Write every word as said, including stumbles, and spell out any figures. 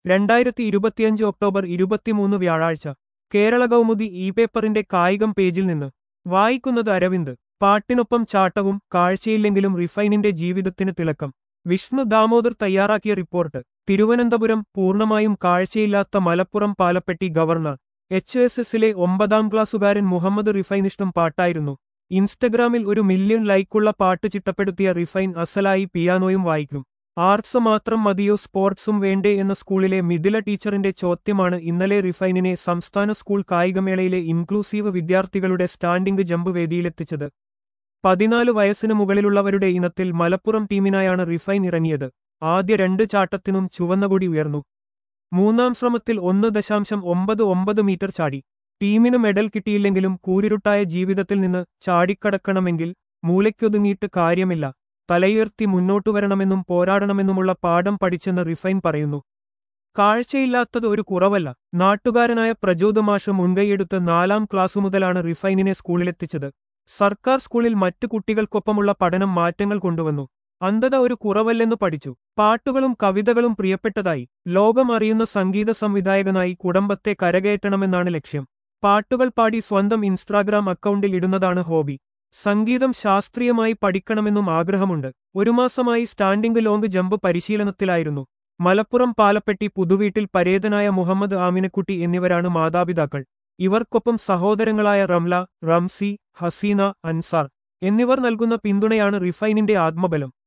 രണ്ടായിരത്തി ഇരുപത്തിയഞ്ച് ഒക്ടോബർ ഇരുപത്തിമൂന്ന് വ്യാഴാഴ്ച കേരള കൗമുദി ഇ പേപ്പറിന്റെ കായികം പേജിൽ നിന്ന് വായിക്കുന്നത് അരവിന്ദ്. പാട്ടിനൊപ്പം ചാട്ടവും കാഴ്ചയില്ലെങ്കിലും റിഫൈനിന്റെ ജീവിതത്തിന് തിളക്കം. വിഷ്ണു ദാമോദർ തയ്യാറാക്കിയ റിപ്പോർട്ട്. തിരുവനന്തപുരം. പൂർണ്ണമായും കാഴ്ചയില്ലാത്ത Malappuram Palappetty government H S എസിലെ ഒമ്പതാം ക്ലാസ്സുകാരൻ മുഹമ്മദ് റിഫൈനിഷ്ടം പാട്ടായിരുന്നു. ഇൻസ്റ്റഗ്രാമിൽ ഒരു മില്യൺ ലൈക്കുള്ള പാട്ട് ചിട്ടപ്പെടുത്തിയ റിഫൈൻ അസലായി പിയാനോയും വായിക്കും. ആർട്സ് മാത്രം മതിയോ സ്പോർട്സും വേണ്ടേ എന്ന സ്കൂളിലെ മിഥില ടീച്ചറിന്റെ ചോദ്യമാണ് ഇന്നലെ റിഫൈനിനെ സംസ്ഥാന സ്കൂൾ കായികമേളയിലെ ഇൻക്ലൂസീവ് വിദ്യാർത്ഥികളുടെ സ്റ്റാൻഡിംഗ് ജമ്പ് വേദിയിലെത്തിച്ചത്. പതിനാല് വയസ്സിനു മുകളിലുള്ളവരുടെ ഇനത്തിൽ മലപ്പുറം ടീമിനായാണ് റിഫൈൻ ഇറങ്ങിയത്. ആദ്യ രണ്ട് ചാട്ടത്തിനും ചുവന്നകൊടി ഉയർന്നു. മൂന്നാം ശ്രമത്തിൽ ഒന്ന് ദശാംശം ഒമ്പത് ഒമ്പത് മീറ്റർ ചാടി. ടീമിന് മെഡൽ കിട്ടിയില്ലെങ്കിലും കൂരിരുട്ടായ ജീവിതത്തിൽ നിന്ന് ചാടിക്കടക്കണമെങ്കിൽ മൂലയ്ക്കൊതുങ്ങിയിട്ട് കാര്യമില്ല, തലയുയർത്തി മുന്നോട്ടുവരണമെന്നും പോരാടണമെന്നുമുള്ള പാഠം പഠിച്ചെന്ന് റിഫൈൻ പറയുന്നു. കാഴ്ചയില്ലാത്തത് ഒരു കുറവല്ല. നാട്ടുകാരനായ പ്രചോദ് മാഷ് മുൻകൈയെടുത്ത് നാലാം ക്ലാസ്സു മുതലാണ് റിഫൈനിനെ സ്കൂളിലെത്തിച്ചത്. സർക്കാർ സ്കൂളിൽ മറ്റു കുട്ടികൾക്കൊപ്പമുള്ള പഠനം മാറ്റങ്ങൾ കൊണ്ടുവന്നു. അന്ധത ഒരു കുറവല്ലെന്ന് പഠിച്ചു. പാട്ടുകളും കവിതകളും പ്രിയപ്പെട്ടതായി. ലോകം അറിയുന്ന സംഗീത സംവിധായകനായി കുടുംബത്തെ കരകയറ്റണമെന്നാണ് ലക്ഷ്യം. പാട്ടുകൾ പാടി സ്വന്തം ഇൻസ്റ്റാഗ്രാം അക്കൗണ്ടിൽ ഇടുന്നതാണ് ഹോബി. സംഗീതം ശാസ്ത്രീയമായി പഠിക്കണമെന്നും ആഗ്രഹമുണ്ട്. ഒരു മാസമായി സ്റ്റാൻഡിംഗ് ലോങ് ജമ്പ് പരിശീലനത്തിലായിരുന്നു. മലപ്പുറം പാലപ്പെട്ടി പുതുവീട്ടിൽ പരേതനായ മുഹമ്മദ് ആമിനക്കുട്ടി എന്നിവരാണ് മാതാപിതാക്കൾ. ഇവർക്കൊപ്പം സഹോദരങ്ങളായ റംല, റംസി, ഹസീന, അൻസാർ എന്നിവർ നൽകുന്ന പിന്തുണയാണ് റിഫൈനിന്റെ ആത്മബലം.